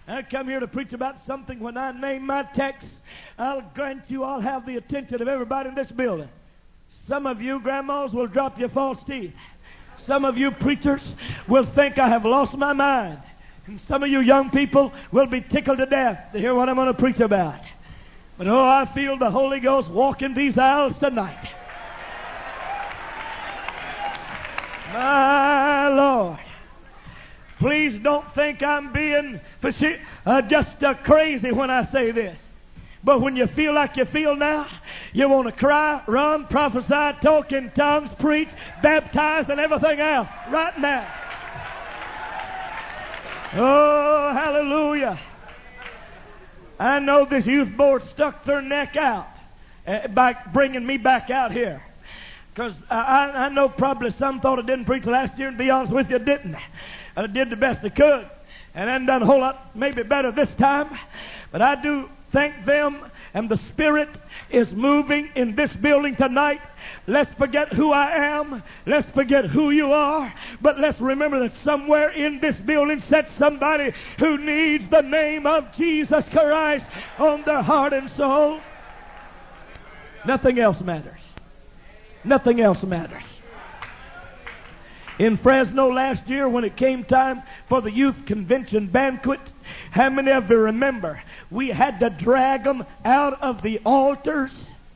I come here to preach about something. When I name my text, I'll grant you I'll have the attention of everybody in this building. Some of you grandmas will drop your false teeth. Some of you preachers will think I have lost my mind. And some of you young people will be tickled to death to hear what I'm going to preach about. But oh, I feel the Holy Ghost walking these aisles tonight. My Lord. Please don't think I'm being just crazy when I say this. But when you feel like you feel now, you want to cry, run, prophesy, talk in tongues, preach, baptize, and everything else right now. Oh, hallelujah. I know this youth board stuck their neck out by bringing me back out here. Because I know probably some thought I didn't preach last year, and to be honest with you, I didn't. I did the best I could, and I hadn't done a whole lot, maybe better this time. But I do thank them, and the Spirit is moving in this building tonight. Let's forget who I am. Let's forget who you are. But let's remember that somewhere in this building sits somebody who needs the name of Jesus Christ on their heart and soul. Nothing else matters. Nothing else matters. In Fresno last year, when it came time for the youth convention banquet, how many of you remember we had to drag them out of the altars?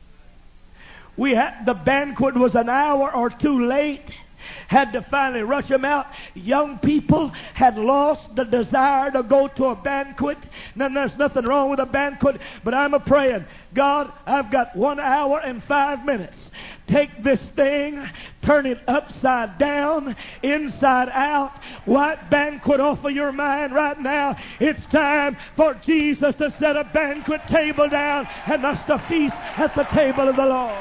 The banquet was an hour or two late. Had to finally rush them out. Young people had lost the desire to go to a banquet. Now, there's nothing wrong with a banquet, but I'm a-praying, God, I've got 1 hour and 5 minutes. Take this thing, turn it upside down, inside out. Wipe banquet off of your mind right now. It's time for Jesus to set a banquet table down and us to feast at the table of the Lord.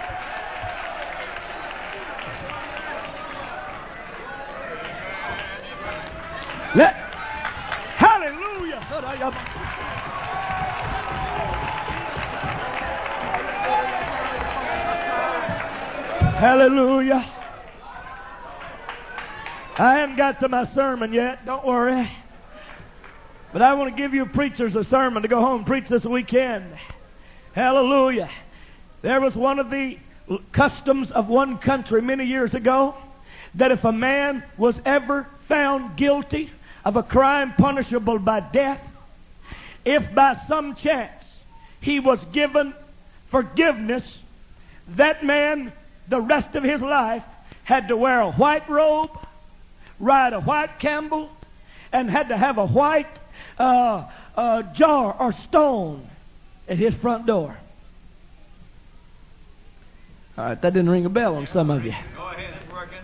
Hallelujah. Hallelujah. I haven't got to my sermon yet. Don't worry. But I want to give you preachers a sermon to go home and preach this weekend. Hallelujah. There was one of the customs of one country many years ago that if a man was ever found guilty of a crime punishable by death, if by some chance he was given forgiveness, that man the rest of his life had to wear a white robe, ride a white camel, and had to have a white jar or stone at his front door. All right, that didn't ring a bell on some of you. Go ahead, it's working.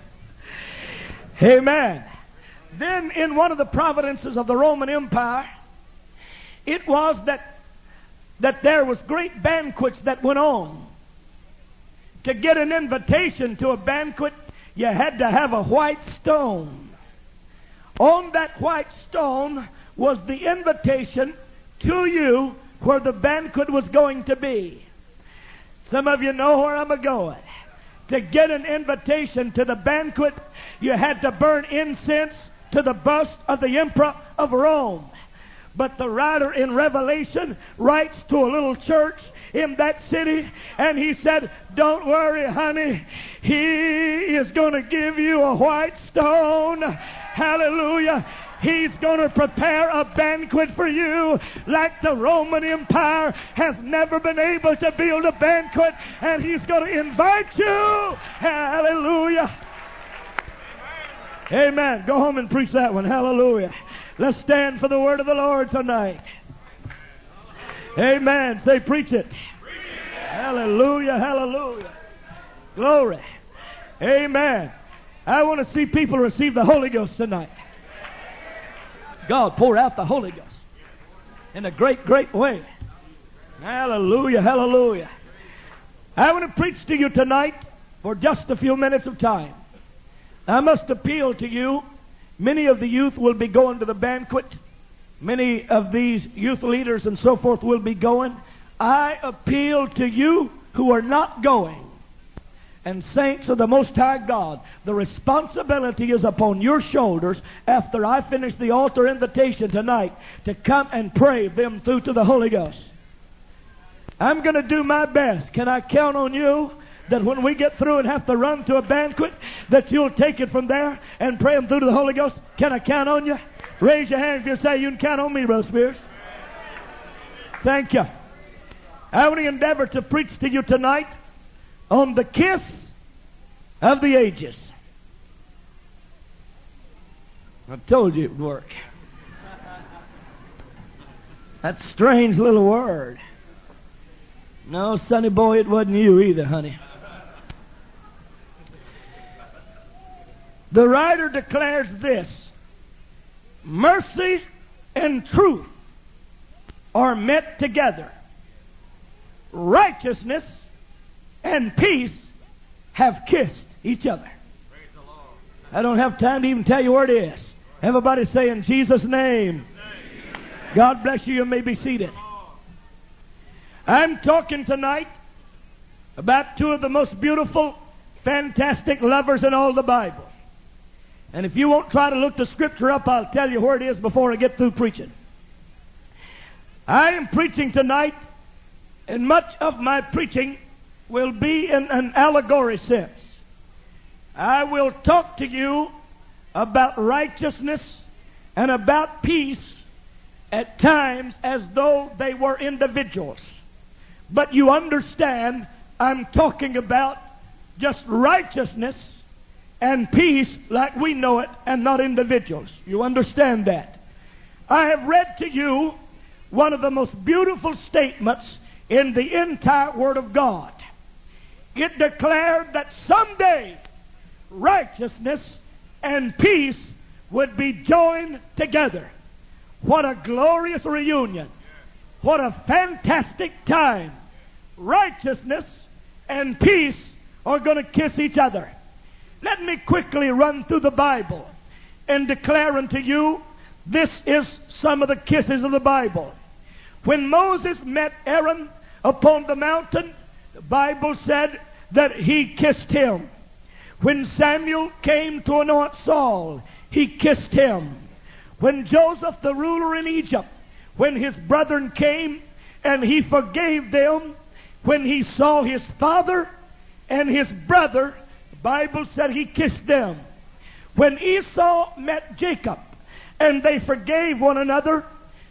Amen. Then in one of the providences of the Roman Empire, it was that there was great banquets that went on. To get an invitation to a banquet, you had to have a white stone. On that white stone was the invitation to you where the banquet was going to be. Some of you know where I'm going. To get an invitation to the banquet, you had to burn incense to the bust of the Emperor of Rome. But the writer in Revelation writes to a little church in that city, and he said, don't worry, honey, he is going to give you a white stone. Hallelujah. He's going to prepare a banquet for you like the Roman Empire has never been able to build a banquet, and he's going to invite you. Hallelujah. Amen. Go home and preach that one. Hallelujah. Let's stand for the word of the Lord tonight. Amen. Say, preach it. Hallelujah, hallelujah. Glory. Amen. I want to see people receive the Holy Ghost tonight. God pour out the Holy Ghost in a great, great way. Hallelujah, hallelujah. I want to preach to you tonight for just a few minutes of time. I must appeal to you. Many of the youth will be going to the banquet. Many of these youth leaders and so forth will be going. I appeal to you who are not going And saints of the Most High God, the responsibility is upon your shoulders after I finish the altar invitation tonight to come and pray them through to the Holy Ghost. I'm going to do my best. Can I count on you that when we get through and have to run to a banquet, that you'll take it from there and pray them through to the Holy Ghost? Can I count on you? Raise your hand if you say you can count on me, Brother Spears. Thank you. I want to endeavor to preach to you tonight on the kiss of the ages. I told you it would work. That strange little word. No, sonny boy, it wasn't you either, honey. The writer declares this: mercy and truth are met together. Righteousness and peace have kissed each other. I don't have time to even tell you where it is. Everybody say, in Jesus' name. God bless you. You may be seated. I'm talking tonight about two of the most beautiful, fantastic lovers in all the Bible. And if you won't try to look the scripture up, I'll tell you where it is before I get through preaching. I am preaching tonight, and much of my preaching will be in an allegory sense. I will talk to you about righteousness and about peace at times as though they were individuals. But you understand, I'm talking about just righteousness and peace like we know it, and not individuals. You understand that? I have read to you one of the most beautiful statements in the entire Word of God. It declared that someday righteousness and peace would be joined together. What a glorious reunion. What a fantastic time. Righteousness and peace are going to kiss each other. Let me quickly run through the Bible and declare unto you, this is some of the kisses of the Bible. When Moses met Aaron upon the mountain, the Bible said that he kissed him. When Samuel came to anoint Saul, he kissed him. When Joseph, the ruler in Egypt, when his brethren came and he forgave them, when he saw his father and his brother, the Bible said he kissed them. When Esau met Jacob and they forgave one another,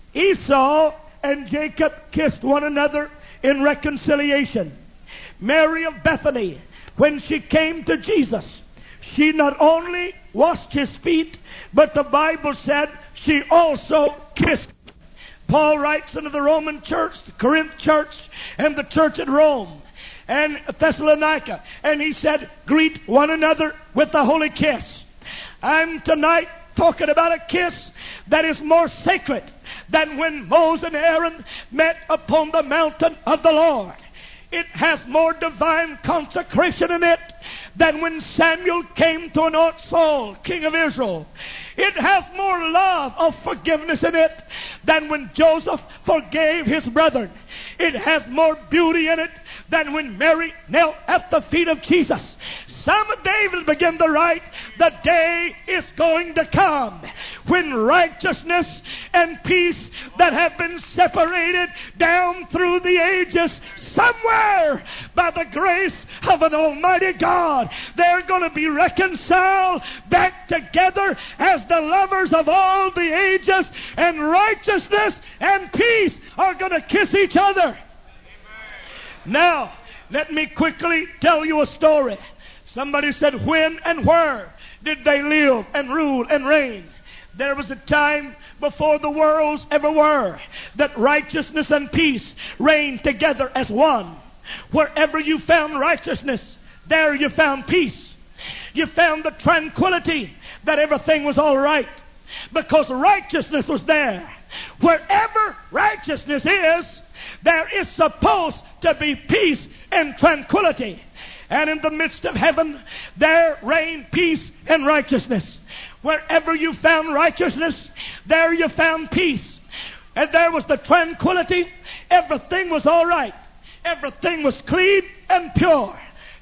Esau and Jacob kissed one another in reconciliation. Mary of Bethany, when she came to Jesus, she not only washed his feet, but the Bible said she also kissed. Paul writes unto the Roman church, the Corinth church, and the church at Rome, and Thessalonica, and he said, greet one another with the holy kiss. I'm tonight talking about a kiss that is more sacred than when Moses and Aaron met upon the mountain of the Lord. It has more divine consecration in it than when Samuel came to anoint Saul, king of Israel. It has more love of forgiveness in it than when Joseph forgave his brethren. It has more beauty in it than when Mary knelt at the feet of Jesus. Some of David began to write, the day is going to come when righteousness and peace that have been separated down through the ages, somewhere by the grace of an almighty God, they're going to be reconciled back together as the lovers of all the ages, and righteousness and peace are going to kiss each other. Amen. Now, let me quickly tell you a story. Somebody said, when and where did they live and rule and reign? There was a time before the worlds ever were that righteousness and peace reigned together as one. Wherever you found righteousness, there you found peace. You found the tranquility that everything was all right because righteousness was there. Wherever righteousness is, there is supposed to be peace and tranquility. And in the midst of heaven, there reigned peace and righteousness. Wherever you found righteousness, there you found peace. And there was the tranquility. Everything was all right. Everything was clean and pure.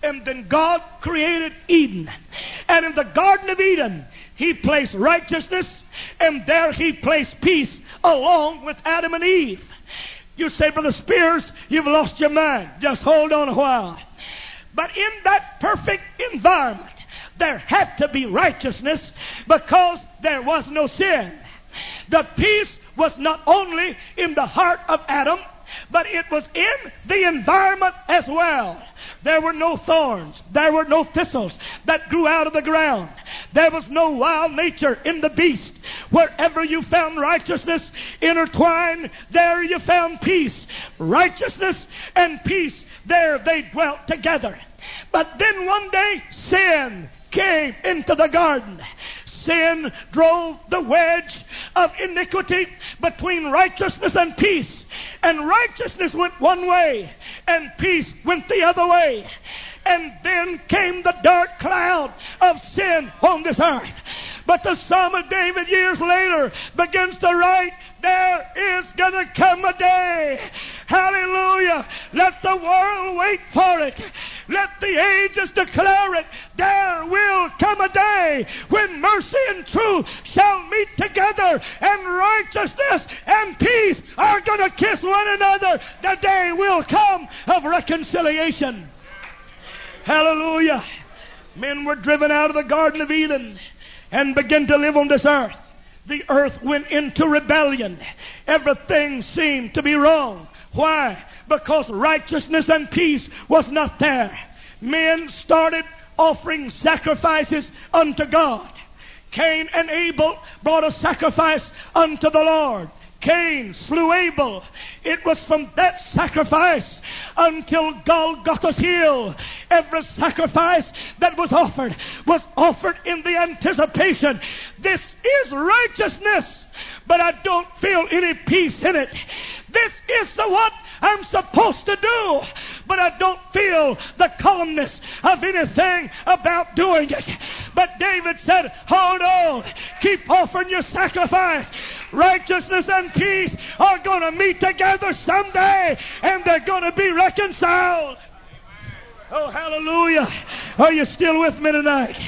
And then God created Eden. And in the Garden of Eden, He placed righteousness, and there He placed peace along with Adam and Eve. You say, Brother Spears, you've lost your mind. Just hold on a while. But in that perfect environment, there had to be righteousness because there was no sin. The peace was not only in the heart of Adam, but it was in the environment as well. There were no thorns. There were no thistles that grew out of the ground. There was no wild nature in the beast. Wherever you found righteousness intertwined, there you found peace. Righteousness and peace, there they dwelt together. But then one day, sin came into the garden. Sin drove the wedge of iniquity between righteousness and peace. And righteousness went one way, and peace went the other way. And then came the dark cloud of sin on this earth. But the Psalm of David years later begins to write, there is going to come a day. Hallelujah. Let the world wait for it. Let the ages declare it. There will come a day when mercy and truth shall meet together, and righteousness and peace are going to kiss one another. The day will come of reconciliation. Hallelujah. Men were driven out of the Garden of Eden and began to live on this earth. The earth went into rebellion. Everything seemed to be wrong. Why? Because righteousness and peace was not there. Men started offering sacrifices unto God. Cain and Abel brought a sacrifice unto the Lord. Cain slew Abel. It was from that sacrifice until Golgotha's hill. Every sacrifice that was offered in the anticipation, this is righteousness, but I don't feel any peace in it. This is what I'm supposed to do, but I don't feel the calmness of anything about doing it. But David said, hold on, keep offering your sacrifice. Righteousness and peace are going to meet together someday, and they're going to be reconciled. Oh, hallelujah. Are you still with me tonight?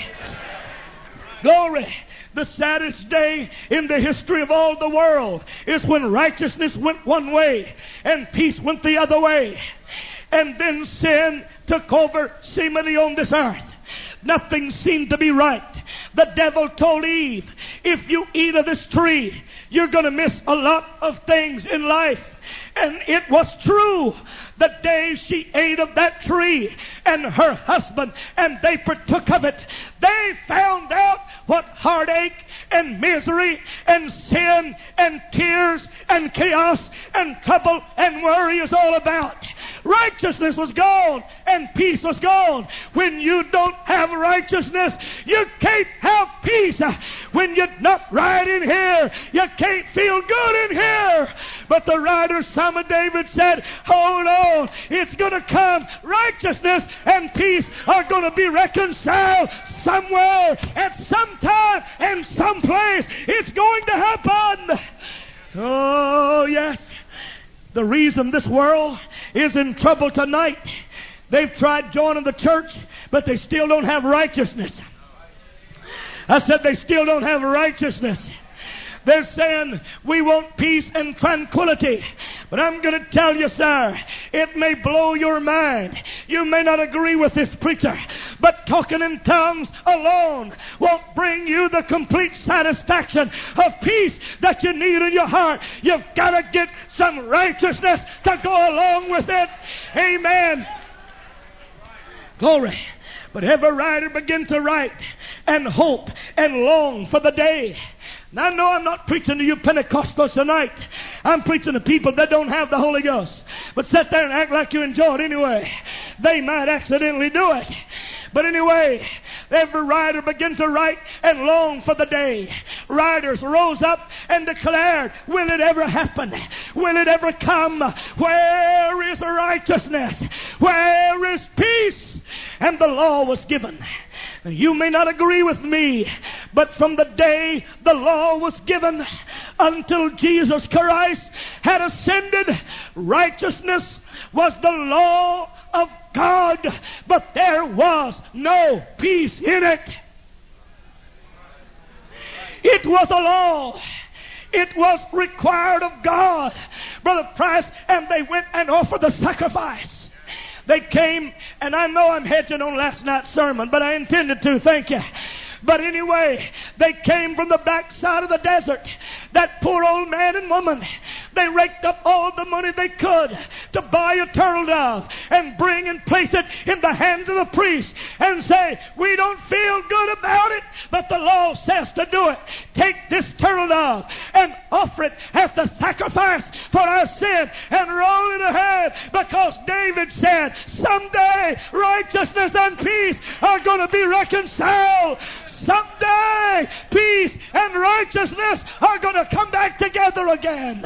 Glory. The saddest day in the history of all the world is when righteousness went one way and peace went the other way. And then sin took over seemingly on this earth. Nothing seemed to be right. The devil told Eve, if you eat of this tree, you're going to miss a lot of things in life. And it was true. The day she ate of that tree, and her husband, and they partook of it, they found out what heartache and misery and sin and tears and chaos and trouble and worry is all about. Righteousness was gone and peace was gone. When you don't have righteousness, you can't have peace. When you're not right in here, you can't feel good in here. But the writer, Psalm of David, said, hold on, it's going to come. Righteousness and peace are going to be reconciled somewhere, at some time, and someplace. It's going to happen. Oh, yes. The reason this world is in trouble tonight, they've tried joining the church, but they still don't have righteousness. I said they still don't have righteousness. They're saying, we want peace and tranquility. But I'm going to tell you, sir, it may blow your mind. You may not agree with this preacher, but talking in tongues alone won't bring you the complete satisfaction of peace that you need in your heart. You've got to get some righteousness to go along with it. Amen. Glory. But every writer began to write and hope and long for the day. Now, I know I'm not preaching to you Pentecostals tonight. I'm preaching to people that don't have the Holy Ghost. But sit there and act like you enjoy it anyway. They might accidentally do it. But anyway, every writer began to write and long for the day. Writers rose up and declared, will it ever happen? Will it ever come? Where is righteousness? Where is peace? And the law was given. You may not agree with me, but from the day the law was given until Jesus Christ had ascended, righteousness was the law of God, but there was no peace in it. It was a law. It was required of God, Brother Price, and they went and offered the sacrifice. They came, and I know I'm hedging on last night's sermon, but I intended to, thank you. But anyway, they came from the backside of the desert. That poor old man and woman, they raked up all the money they could to buy a turtle dove and bring and place it in the hands of the priest and say, we don't feel good about it, but the law says to do it. Take this turtle dove and offer it as the sacrifice for our sin and roll it ahead, because David said, someday righteousness and peace are going to be reconciled. Someday peace and righteousness are going to come back together again.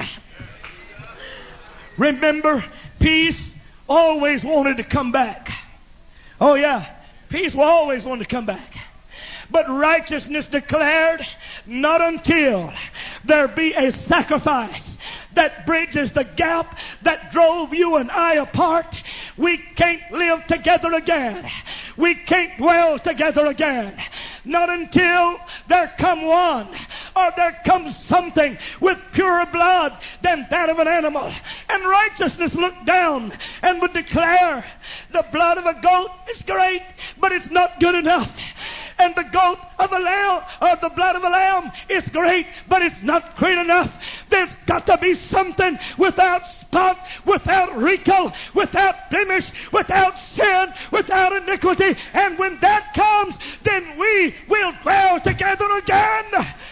Remember, peace always wanted to come back. Oh yeah, peace will always want to come back. But righteousness declared, not until there be a sacrifice that bridges the gap that drove you and I apart. We can't live together again. We can't dwell together again. Not until there come one, or there comes something with purer blood than that of an animal. And righteousness looked down and would declare, the blood of a goat is great, but it's not good enough. And the goat of a lamb, or the blood of a lamb, is great, but it's not great enough. There's got to be something without spot, without wrinkle, without blemish, without sin, without iniquity. And when that comes, then we will dwell together again.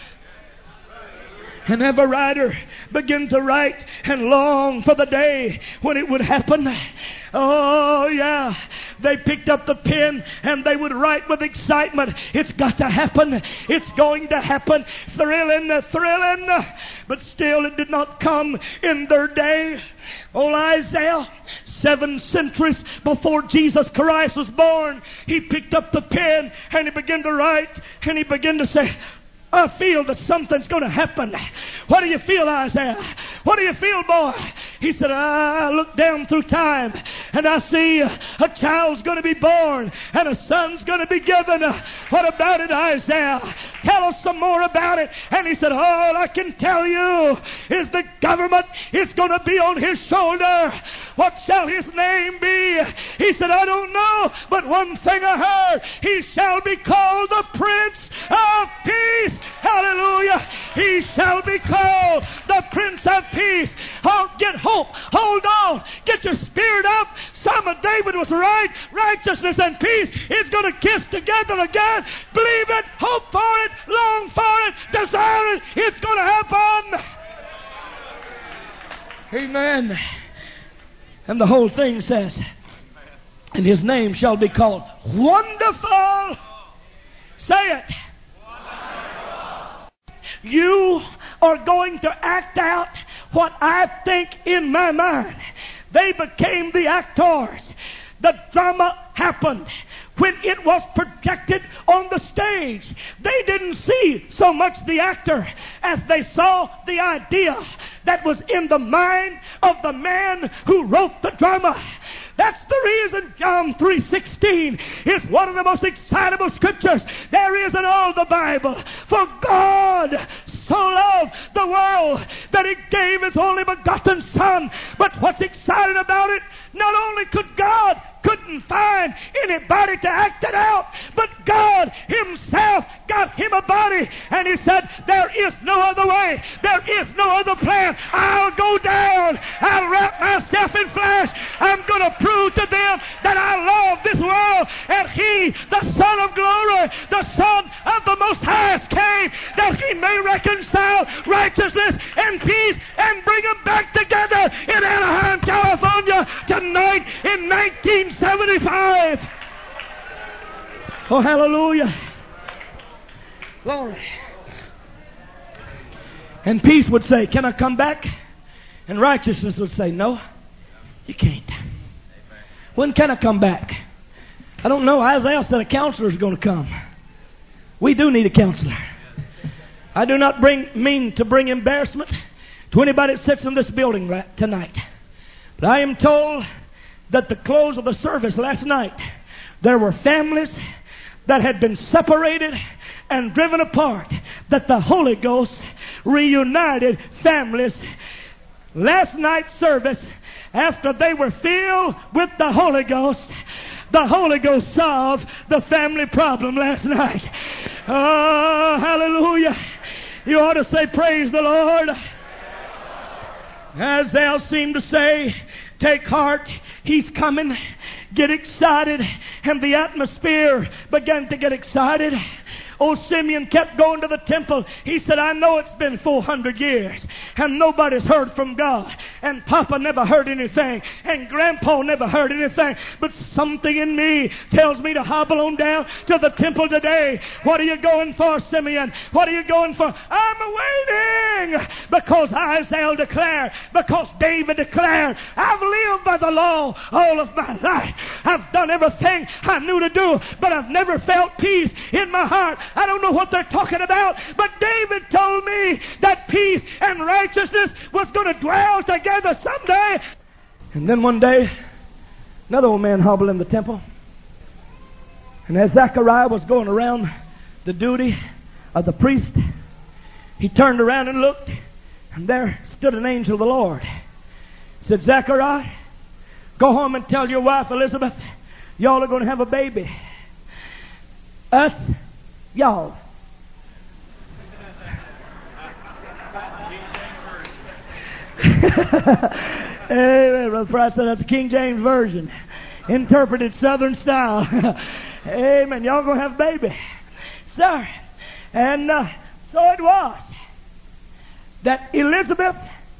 And have a writer begin to write and long for the day when it would happen. Oh yeah, they picked up the pen and they would write with excitement. It's got to happen. It's going to happen. Thrilling, thrilling. But still it did not come in their day. Old Isaiah, 7 centuries before Jesus Christ was born, he picked up the pen and he began to write, and he began to say, I feel that something's going to happen. What do you feel, Isaiah? What do you feel, boy? He said, I look down through time and I see a child's going to be born and a son's going to be given. What about it, Isaiah? Tell us some more about it. And he said, all I can tell you is the government is going to be on his shoulder. What shall his name be? He said, I don't know, but one thing I heard, he shall be called the Prince of Peace. Hallelujah. He shall be called the Prince of Peace. Oh, get hope. Hold on. Get your spirit up. Son of David was right. Righteousness and peace is going to kiss together again. Believe it. Hope for it. Long for it. Desire it. It's going to happen. Amen. And the whole thing says, and his name shall be called Wonderful. Say it. You are going to act out what I think in my mind. They became the actors. The drama happened. When it was projected on the stage, they didn't see so much the actor as they saw the idea that was in the mind of the man who wrote the drama. That's the reason John 3:16 is one of the most excitable scriptures there is in all the Bible. For God so loved the world that He gave His only begotten Son. But what's exciting about it, not only couldn't find anybody to act it out, but God Himself got Him a body, and He said, there is no other way, there is no other plan. I'll go down, I'll wrap myself in flesh, I'm going to prove to them that I love this world, and He, the Son of glory, the Son of the Most Highest, came that He may reconcile righteousness and peace and bring them back together in Anaheim, California tonight in 1975. Oh, hallelujah. Glory. And peace would say, can I come back? And righteousness would say, no, you can't. When can I come back? I don't know. Isaiah said a counselor is going to come. We do need a counselor. I do not mean to bring embarrassment to anybody that sits in this building tonight. But I am told that the close of the service last night, there were families that had been separated and driven apart, that the Holy Ghost reunited families. Last night's service, after they were filled with the Holy Ghost solved the family problem last night. Oh, hallelujah. You ought to say, praise the Lord. As they'll seem to say, take heart, He's coming. Get excited. And the atmosphere began to get excited. Old Simeon kept going to the temple. He said, I know it's been 400 years and nobody's heard from God. And Papa never heard anything. And Grandpa never heard anything. But something in me tells me to hobble on down to the temple today. What are you going for, Simeon? What are you going for? I'm waiting. Because Isaiah declared, because David declared, I've lived by the law all of my life. I've done everything I knew to do, but I've never felt peace in my heart. I don't know what they're talking about, but David told me that peace and righteousness was going to dwell together someday. And then one day, another old man hobbled in the temple. And as Zechariah was going around the duty of the priest, he turned around and looked, and there stood an angel of the Lord. He said, Zechariah, go home and tell your wife Elizabeth, y'all are going to have a baby. Us, y'all. Amen. Brother Price said that's the King James Version. Interpreted Southern style. Amen. Y'all going to have a baby. Sir. And so it was that Elizabeth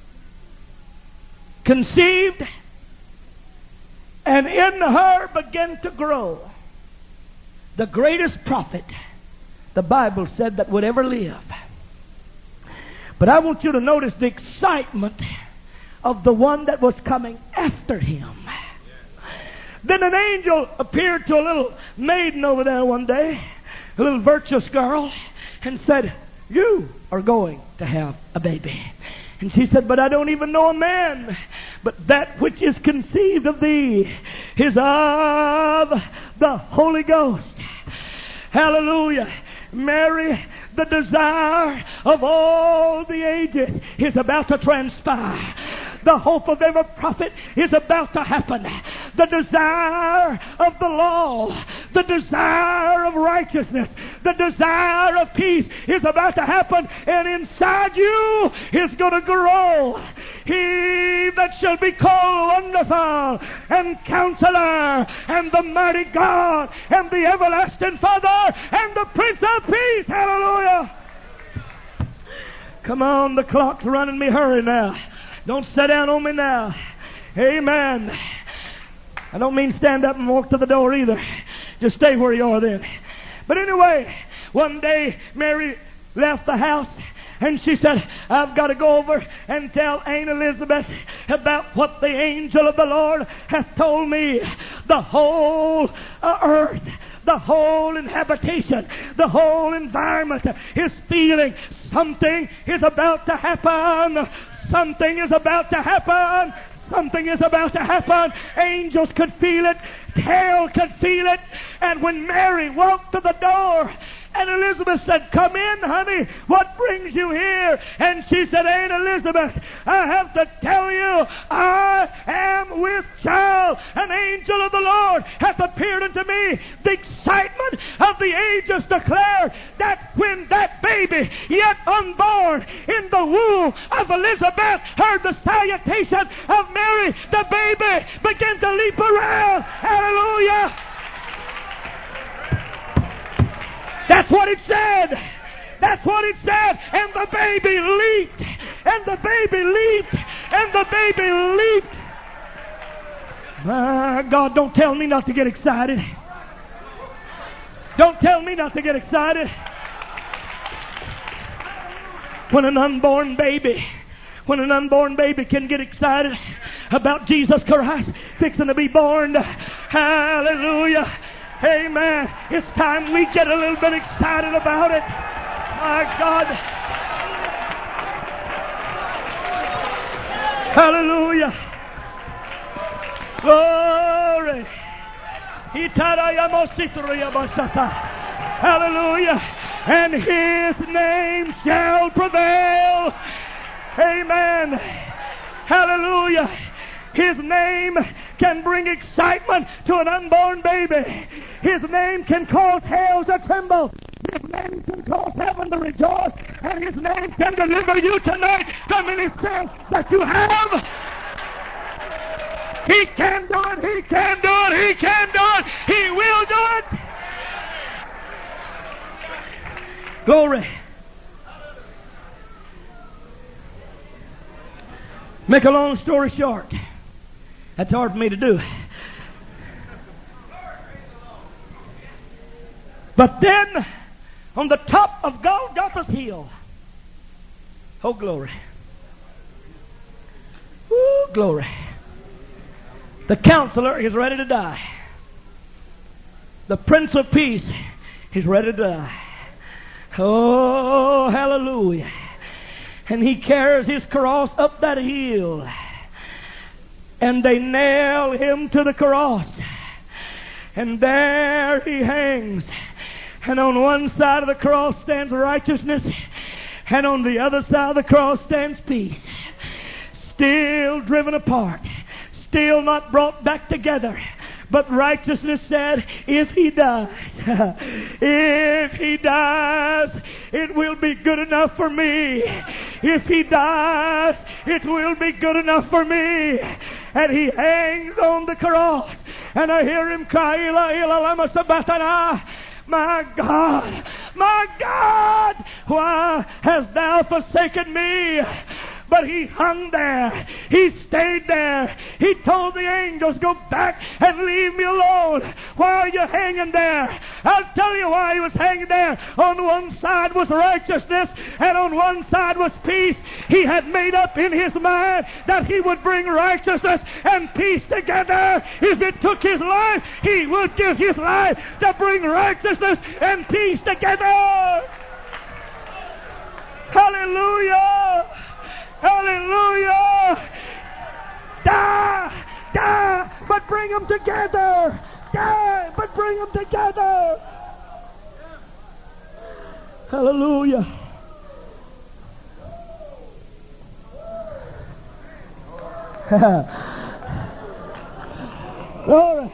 conceived, and in her began to grow the greatest prophet the Bible said that would ever live. But I want you to notice the excitement of the one that was coming after him. Then an angel appeared to a little maiden over there one day, a little virtuous girl, and said, you are going to have a baby. And she said, but I don't even know a man. But that which is conceived of thee is of the Holy Ghost. Hallelujah. Mary, the desire of all the ages is about to transpire. The hope of every prophet is about to happen. The desire of the law, the desire of righteousness, the desire of peace is about to happen, and inside you is going to grow. He that shall be called Wonderful and Counselor and the Mighty God and the Everlasting Father and the Prince of Peace. Hallelujah. Come on, the clock's running me. Hurry now. Don't sit down on me now. Amen. I don't mean stand up and walk to the door either. Just stay where you are then. But anyway, one day Mary left the house and she said, I've got to go over and tell Aunt Elizabeth about what the angel of the Lord hath told me. The whole earth, the whole inhabitation, the whole environment is feeling something is about to happen. Something is about to happen. Something is about to happen. Angels could feel it. Hell could feel it. And when Mary walked to the door, and Elizabeth said, come in, honey. What brings you here? And she said, Aunt Elizabeth, I have to tell you, I am with child. An angel of the Lord hath appeared unto me. The excitement of the ages declared that when that baby, yet unborn, in the womb of Elizabeth, heard the salutation of Mary, the baby began to leap around. Hallelujah. That's what it said. That's what it said. And the baby leaped. And the baby leaped. And the baby leaped. God, don't tell me not to get excited. Don't tell me not to get excited. When an unborn baby can get excited about Jesus Christ fixing to be born. Hallelujah. Amen. It's time we get a little bit excited about it. My God. Hallelujah. Oh. Hallelujah. And His name shall prevail. Amen. Hallelujah. His name can bring excitement to an unborn baby. His name can cause hell to tremble. His name can cause heaven to rejoice. And His name can deliver you tonight from any sin that you have. He can do it. He can do it. He can do it. He will do it. Glory. Make a long story short. That's hard for me to do. But then, on the top of Golgotha's hill, oh glory. Ooh, glory. The Counselor is ready to die. The Prince of Peace is ready to die. Oh, hallelujah. And He carries His cross up that hill. And they nail Him to the cross. And there He hangs. And on one side of the cross stands righteousness. And on the other side of the cross stands peace. Still driven apart. Still not brought back together. But righteousness said, if He dies, if He dies, it will be good enough for me. If He dies, it will be good enough for me. And He hangs on the cross. And I hear Him cry, Eli, Eli, lama sabachthani. My God, why hast Thou forsaken me? But He hung there. He stayed there. He told the angels, go back and leave me alone. Why are you hanging there? I'll tell you why He was hanging there. On one side was righteousness, and on one side was peace. He had made up in His mind that He would bring righteousness and peace together. If it took His life, He would give His life to bring righteousness and peace together. Hallelujah! Hallelujah! Die, but bring them together. Die, but bring them together. Hallelujah. Glory.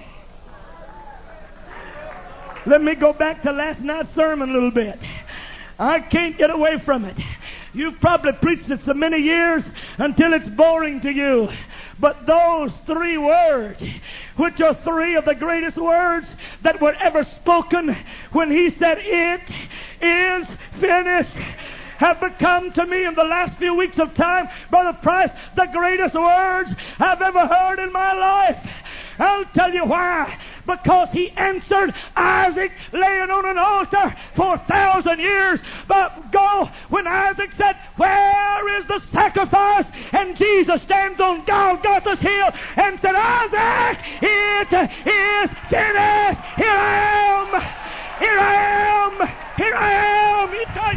Let me go back to last night's sermon a little bit. I can't get away from it. You've probably preached it so many years until it's boring to you. But those three words, which are three of the greatest words that were ever spoken when He said, it is finished, have become to me in the last few weeks of time, Brother Price, the greatest words I've ever heard in my life. I'll tell you why. Because He answered Isaac laying on an altar for 1,000 years ago when Isaac said, where is the sacrifice? And Jesus stands on Golgotha's hill and said, Isaac, it is finished. Here I am. Here I am. Here I am.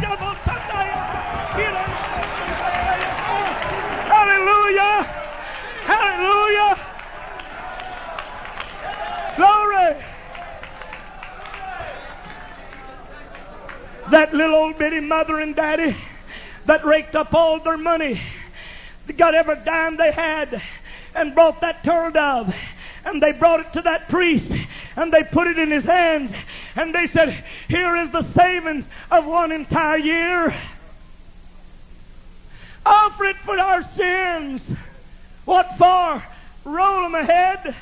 Hallelujah. Hallelujah. Glory. That little old bitty mother and daddy that raked up all their money, they got every dime they had and brought that turtle dove, and they brought it to that priest and they put it in his hands and they said, here is the savings of one entire year. Offer it for our sins. What for? Roll them ahead.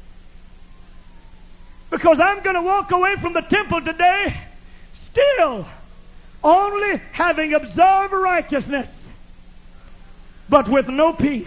Because I'm going to walk away from the temple today still only having observed righteousness, but with no peace.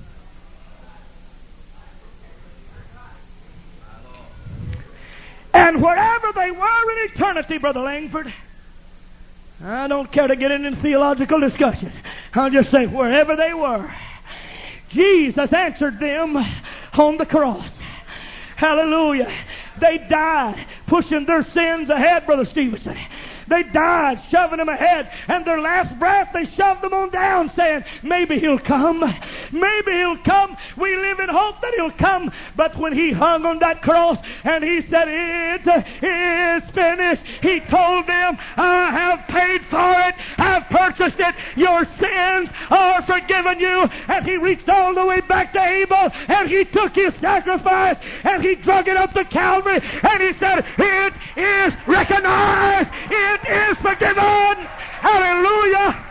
And wherever they were in eternity, Brother Langford, I don't care to get into theological discussions. I'll just say wherever they were, Jesus answered them on the cross. Hallelujah. They died pushing their sins ahead, Brother Stevenson. They died, shoving him ahead. And their last breath, they shoved him on down, saying, maybe he'll come. Maybe he'll come. We live in hope that he'll come. But when he hung on that cross and he said, it is finished, he told them, I have paid for it. I've purchased it. Your sins are forgiven you. And he reached all the way back to Abel, and he took his sacrifice, and he drug it up to Calvary, and he said, it is recognized. It is forgiven. Hallelujah.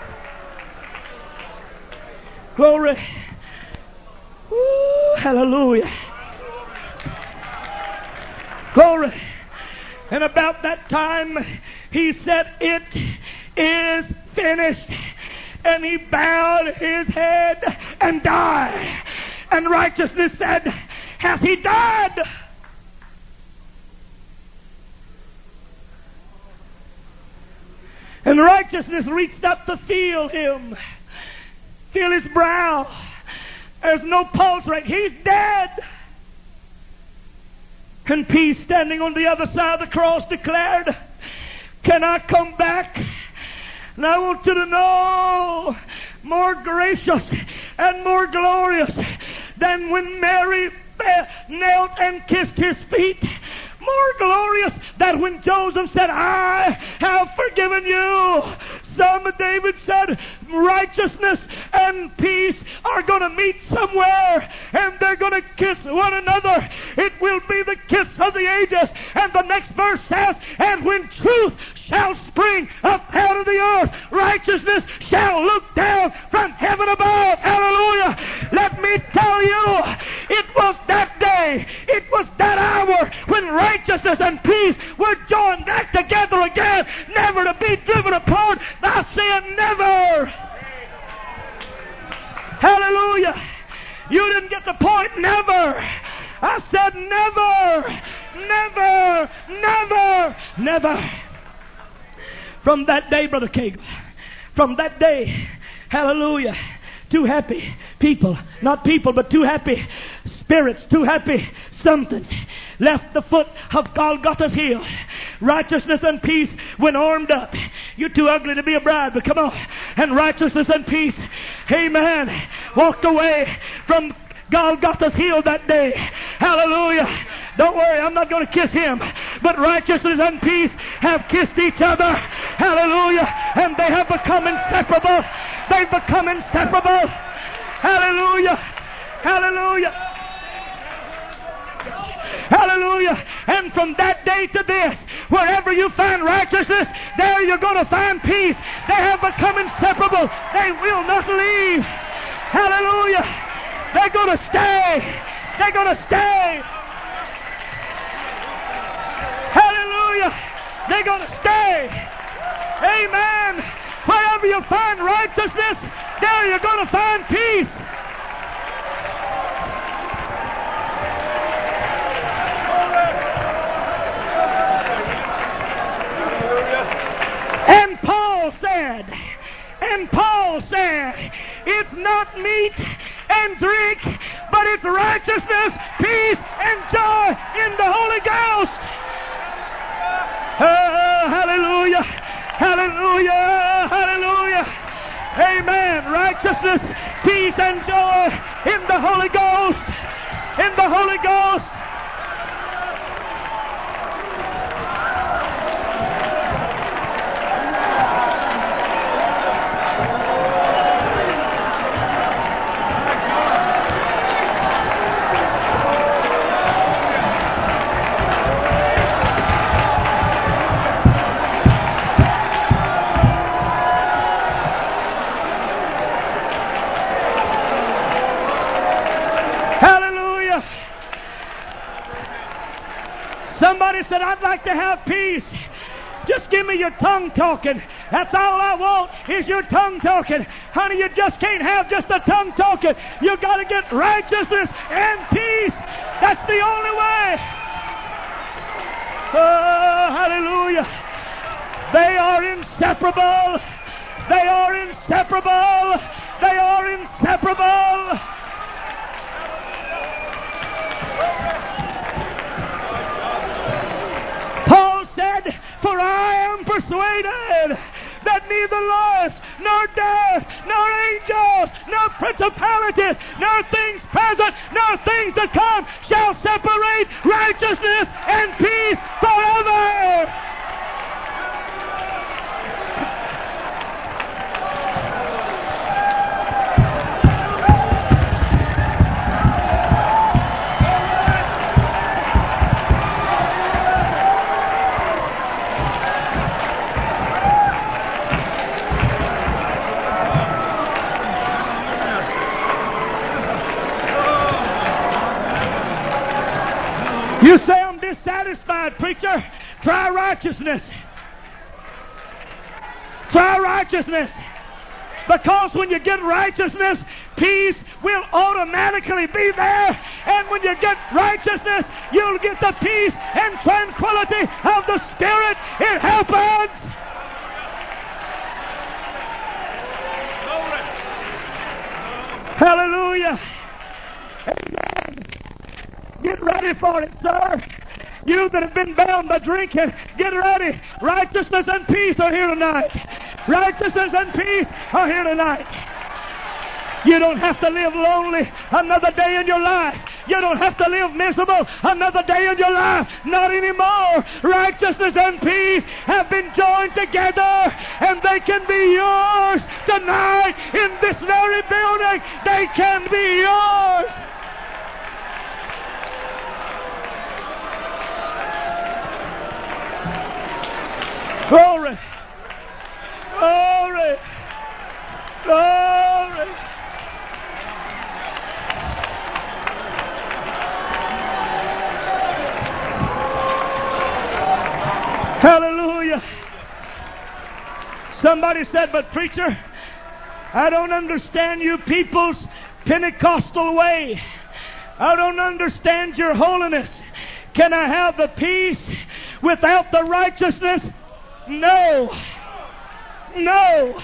Glory. Woo, hallelujah. Glory. And about that time, he said, it is finished. And he bowed his head and died. And righteousness said, has he died? And righteousness reached up to feel him. Feel his brow. There's no pulse rate. He's dead. And peace, standing on the other side of the cross, declared, can I come back? And I want you to know, more gracious and more glorious than when Mary knelt and kissed his feet. More glorious than when Joseph said, I have forgiven you. Son of David said, righteousness and peace are going to meet somewhere, and they're going to kiss one another. It will be the kiss of the ages. And the next verse says, and when truth shall spring up out of the earth, righteousness shall look down from heaven above. Hallelujah. Let me tell you, it was that day, it was that hour when righteousness and peace were joined back together again, never to be driven apart. I say never. Hallelujah. You didn't get the point. Never. I said never. Never. Never. Never. From that day, Brother Cagle, from that day, hallelujah, two happy people, not people, but two happy spirits, two happy somethings left the foot of Golgotha's hill. Righteousness and peace went armed up. You're too ugly to be a bride, but come on. And righteousness and peace, amen, walked away from Golgotha's hill that day. Hallelujah. Don't worry, I'm not going to kiss him. But righteousness and peace have kissed each other. Hallelujah. And they have become inseparable. They've become inseparable. Hallelujah. Hallelujah. Hallelujah. And from that day to this, wherever you find righteousness, there you're going to find peace. They have become inseparable. They will not leave. Hallelujah. They're going to stay. They're going to stay. Hallelujah. They're going to stay. Amen. Wherever you find righteousness, there you're going to find peace. And Paul said, it's not meat and drink, but it's righteousness, peace, and joy in the Holy Ghost. Hallelujah. Hallelujah. Hallelujah. Amen. Righteousness, peace, and joy in the Holy Ghost. In the Holy Ghost. Somebody said, I'd like to have peace. Just give me your tongue talking. That's all I want is your tongue talking. Honey, you just can't have just the tongue talking. You got to get righteousness and peace. That's the only way. Oh, hallelujah. They are inseparable. They are inseparable. They are inseparable. Paul said, for I am persuaded neither life, nor death, nor angels, nor principalities, nor things present, nor things to come shall separate righteousness and peace forever. You say, I'm dissatisfied, preacher. Try righteousness. Try righteousness. Because when you get righteousness, peace will automatically be there. And when you get righteousness, you'll get the peace and tranquility of the Spirit. It happens. Hallelujah. Amen. Get ready for it, sir. You that have been bound by drinking, get ready. Righteousness and peace are here tonight. Righteousness and peace are here tonight. You don't have to live lonely another day in your life. You don't have to live miserable another day in your life. Not anymore. Righteousness and peace have been joined together, and they can be yours tonight in this very building. They can be yours. Glory. Glory. Glory. Hallelujah. Somebody said, but preacher, I don't understand you people's Pentecostal way. I don't understand your holiness. Can I have the peace without the righteousness? No. No.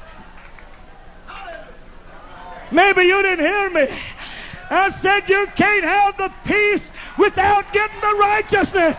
Maybe you didn't hear me. I said you can't have the peace without getting the righteousness.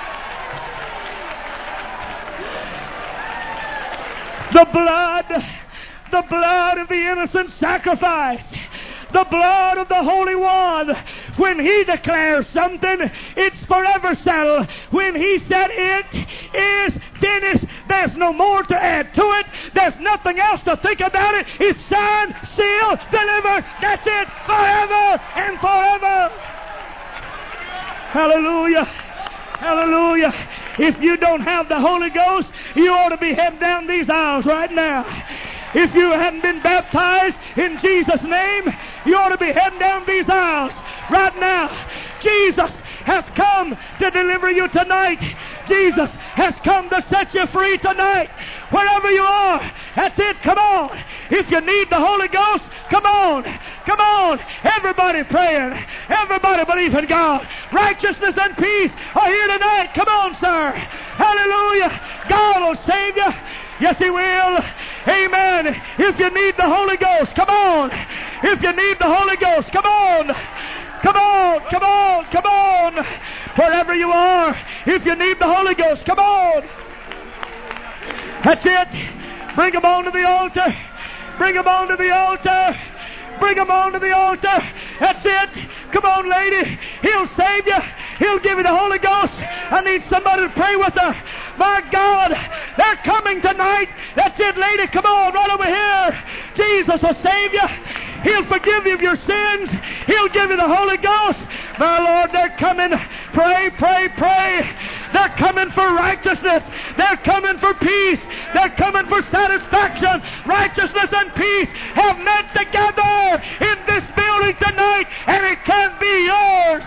The blood of the innocent sacrifice, the blood of the Holy One. When He declares something, it's forever settled. When He said it is finished, there's no more to add to it. There's nothing else to think about it. It's signed, sealed, delivered. That's it, forever and forever. Hallelujah. Hallelujah. If you don't have the Holy Ghost, you ought to be heading down these aisles right now. If you hadn't been baptized in Jesus' name, you ought to be heading down these aisles right now. Jesus has come to deliver you tonight. Jesus has come to set you free tonight. Wherever you are, that's it. Come on. If you need the Holy Ghost, come on. Come on. Everybody praying. Everybody believing God. Righteousness and peace are here tonight. Come on, sir. Hallelujah. God will save you. Yes, He will. Amen. If you need the Holy Ghost, come on. If you need the Holy Ghost, come on. Come on, come on, come on. Wherever you are, if you need the Holy Ghost, come on. That's it. Bring them on to the altar. Bring them on to the altar. Bring them on to the altar. That's it. Come on, lady. He'll save you. He'll give you the Holy Ghost. I need somebody to pray with her. My God, they're coming tonight. That's it, lady. Come on, right over here. Jesus will save you. He'll forgive you of your sins. He'll give you the Holy Ghost. My Lord, they're coming. Pray, pray, pray. They're coming for righteousness. They're coming for peace. They're coming for satisfaction. Righteousness and peace have met together in this building tonight, and it can be yours.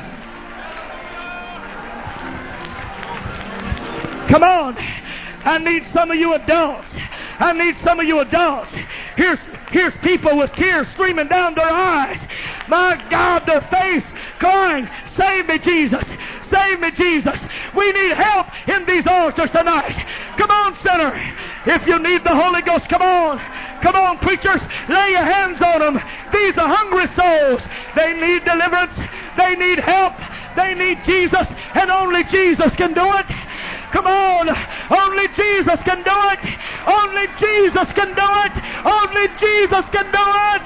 Come on. I need some of you adults. I need some of you adults. Here's people with tears streaming down their eyes. My God, their face crying, save me, Jesus. Save me, Jesus. We need help in these altars tonight. Come on, sinner. If you need the Holy Ghost, come on. Come on, preachers. Lay your hands on them. These are hungry souls. They need deliverance. They need help. They need Jesus, and only Jesus can do it. Come on. Only Jesus can do it. Only Jesus can do it. Only Jesus can do it.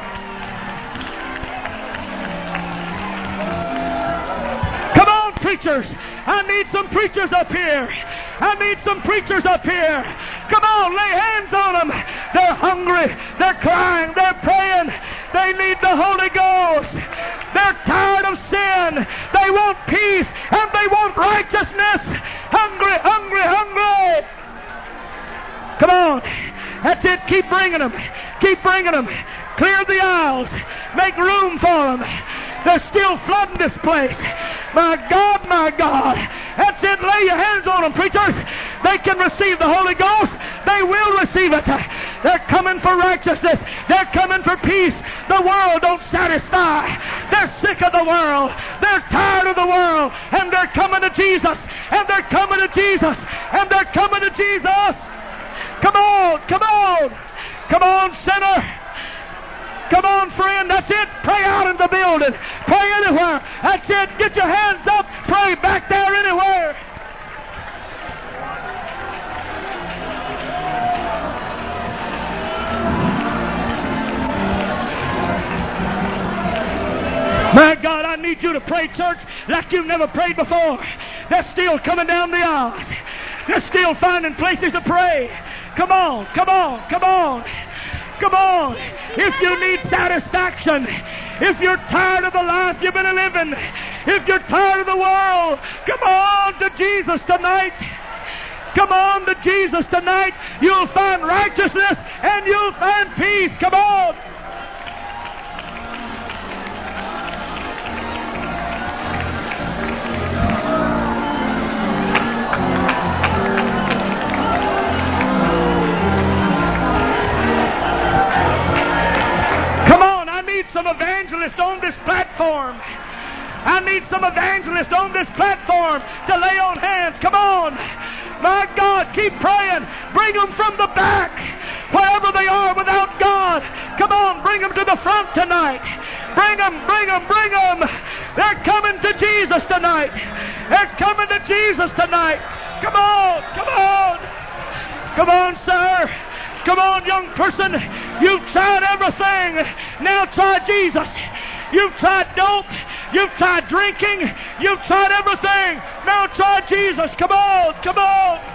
Come on, preachers. I need some preachers up here. I need some preachers up here. Come on, lay hands on them. They're hungry. They're crying. They're praying. They need the Holy Ghost. They're tired of sin. They want peace and they want righteousness. Hungry, hungry, hungry. Come on. That's it. Keep bringing them. Keep bringing them. Clear the aisles. Make room for them. They're still flooding this place. My God, my God. That's it. Lay your hands on them, preachers. They can receive the Holy Ghost. They will receive it. They're coming for righteousness. They're coming for peace. The world don't satisfy. They're sick of the world. They're tired of the world. And they're coming to Jesus. And they're coming to Jesus. And they're coming to Jesus. Come on, come on. Come on, sinner. Come on, friend. That's it. Pray out in the building. Pray anywhere. That's it. Get your hands up. Pray back there anywhere. My God, I need you to pray, church, like you've never prayed before. They're still coming down the aisles. They're still finding places to pray. Come on, come on, come on. Come on. If you need satisfaction, if you're tired of the life you've been living, if you're tired of the world, come on to Jesus tonight. Come on to Jesus tonight. You'll find righteousness and you'll find peace. Come on. Some evangelists on this platform. I need some evangelists on this platform to lay on hands. Come on. My God, keep praying. Bring them from the back, wherever they are without God. Come on, bring them to the front tonight. Bring them, bring them, bring them. They're coming to Jesus tonight. They're coming to Jesus tonight. Come on, come on. Come on, sir. Come on, young person. You've tried everything. Now try Jesus. You've tried dope. You've tried drinking. You've tried everything. Now try Jesus. Come on, come on.